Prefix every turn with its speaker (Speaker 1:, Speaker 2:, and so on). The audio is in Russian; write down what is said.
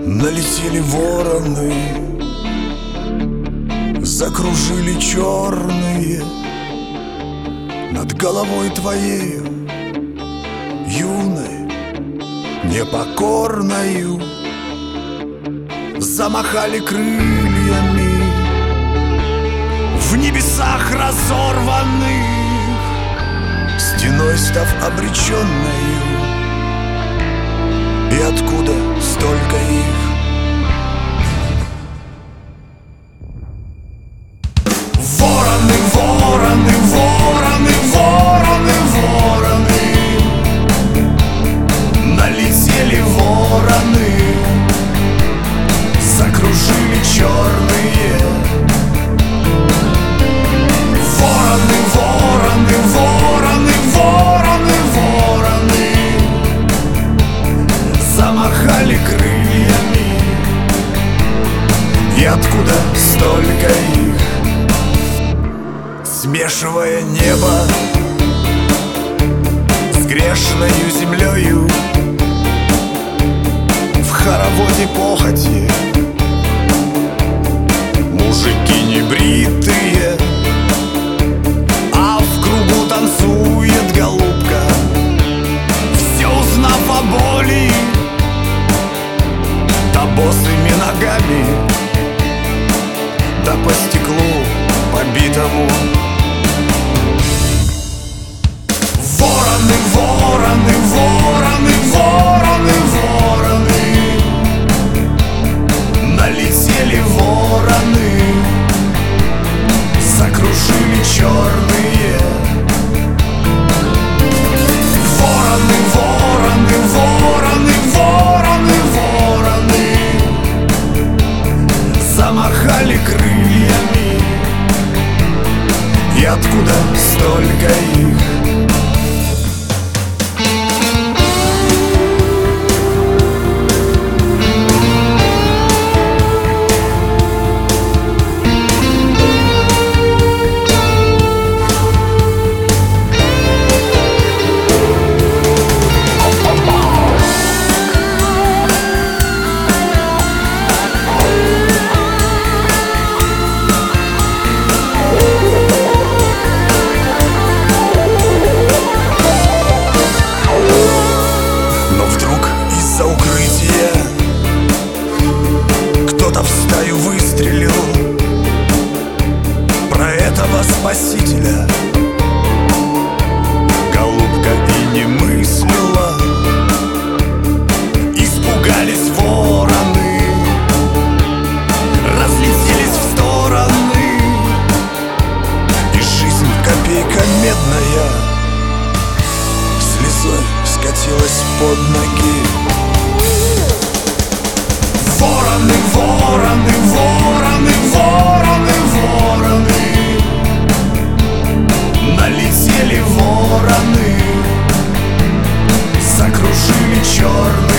Speaker 1: Налетели вороны, закружили черные над головой твоею, юной, непокорною. Замахали крыльями в небесах разорванных, стеной став обреченною. И откуда столько их? Вороны, вороны, вороны, вороны, вороны, налетели вороны, закружили черные. Вороны, вороны, вороны, вороны, вороны, замахали крыльями. И откуда столько их? Смешивая небо с грешною землею, в хороводе похоти мужики небритые, а в кругу танцует голубка, все узнав о боли, да босыми ногами, да по стеклу побитому. Вороны, вороны, вороны, вороны, вороны, налетели вороны, закружили черные. Вороны, вороны, вороны, вороны, вороны, замахали крыльями. И откуда столько их? Кто-то в стаю выстрелил про этого спасителя. Голубка и не мыслила, испугались вороны, разлетелись в стороны, и жизнь копейка медная слезой скатилась под ноги. Вороны, вороны, вороны, вороны, вороны, налетели вороны, закружили черные.